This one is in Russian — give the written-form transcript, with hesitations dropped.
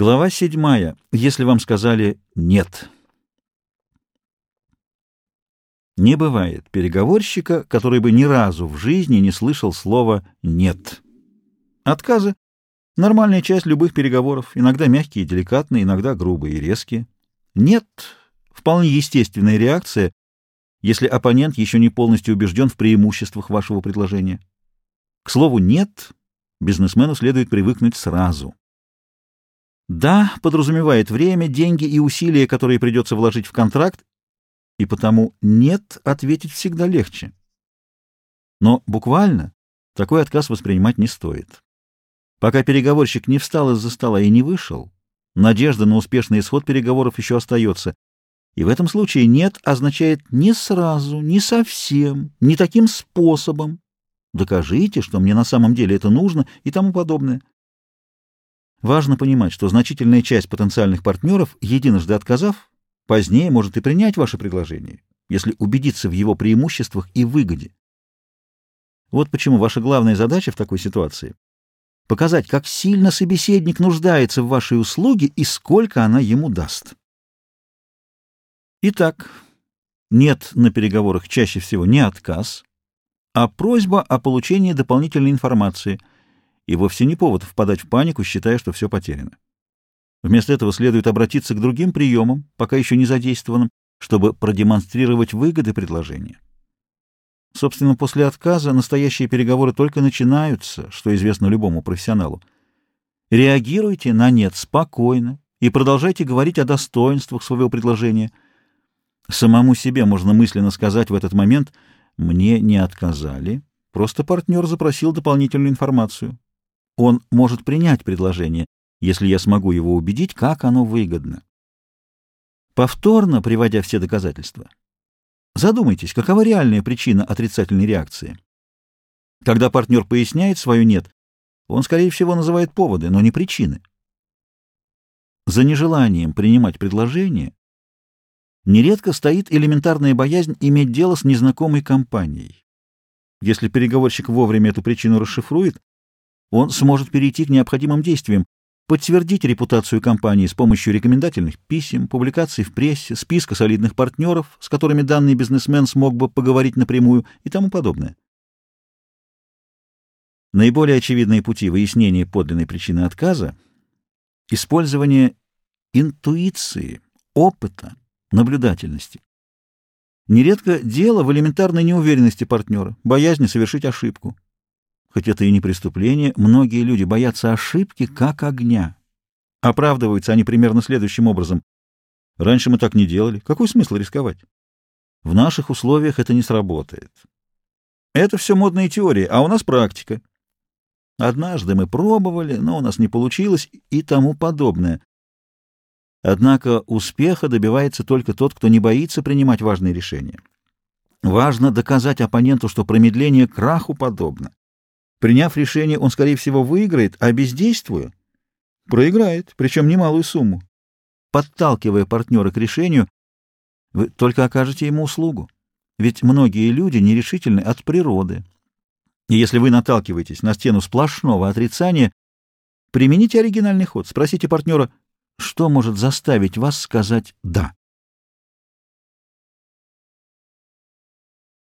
Глава 7. Если вам сказали «нет». Не бывает переговорщика, который бы ни разу в жизни не слышал слова «нет». Отказы — нормальная часть любых переговоров, иногда мягкие и деликатные, иногда грубые и резкие. «Нет» — вполне естественная реакция, если оппонент еще не полностью убежден в преимуществах вашего предложения. К слову «нет» бизнесмену следует привыкнуть сразу. «Да» подразумевает время, деньги и усилия, которые придется вложить в контракт, и потому «нет» ответить всегда легче. Но буквально такой отказ воспринимать не стоит. Пока переговорщик не встал из-за стола и не вышел, надежда на успешный исход переговоров еще остается, и в этом случае «нет» означает «не сразу», «не совсем», «не таким способом», «докажите, что мне на самом деле это нужно» и тому подобное. Важно понимать, что значительная часть потенциальных партнеров, единожды отказав, позднее может и принять ваше предложение, если убедиться в его преимуществах и выгоде. Вот почему ваша главная задача в такой ситуации — показать, как сильно собеседник нуждается в вашей услуге и сколько она ему даст. Итак, «нет» на переговорах чаще всего не отказ, а просьба о получении дополнительной информации — и вовсе не повод впадать в панику, считая, что все потеряно. Вместо этого следует обратиться к другим приемам, пока еще не задействованным, чтобы продемонстрировать выгоды предложения. Собственно, после отказа настоящие переговоры только начинаются, что известно любому профессионалу. Реагируйте на «нет» спокойно и продолжайте говорить о достоинствах своего предложения. Самому себе можно мысленно сказать в этот момент «мне не отказали, просто партнер запросил дополнительную информацию». Он может принять предложение, если я смогу его убедить, как оно выгодно. Повторно приводя все доказательства, задумайтесь, какова реальная причина отрицательной реакции. Когда партнер поясняет свое «нет», он, скорее всего, называет поводы, но не причины. За нежеланием принимать предложение нередко стоит элементарная боязнь иметь дело с незнакомой компанией. Если переговорщик вовремя эту причину расшифрует, он сможет перейти к необходимым действиям, подтвердить репутацию компании с помощью рекомендательных писем, публикаций в прессе, списка солидных партнеров, с которыми данный бизнесмен смог бы поговорить напрямую и тому подобное. Наиболее очевидные пути выяснения подлинной причины отказа — использование интуиции, опыта, наблюдательности. Нередко дело в элементарной неуверенности партнера, боязни совершить ошибку. Хоть это и не преступление, многие люди боятся ошибки как огня. Оправдываются они примерно следующим образом. Раньше мы так не делали. Какой смысл рисковать? В наших условиях это не сработает. Это все модные теории, а у нас практика. Однажды мы пробовали, но у нас не получилось и тому подобное. Однако успеха добивается только тот, кто не боится принимать важные решения. Важно доказать оппоненту, что промедление краху подобно. Приняв решение, он, скорее всего, выиграет, а бездействуя, проиграет, причем немалую сумму. Подталкивая партнера к решению, вы только окажете ему услугу. Ведь многие люди нерешительны от природы. И если вы наталкиваетесь на стену сплошного отрицания, примените оригинальный ход. Спросите партнера, что может заставить вас сказать «да».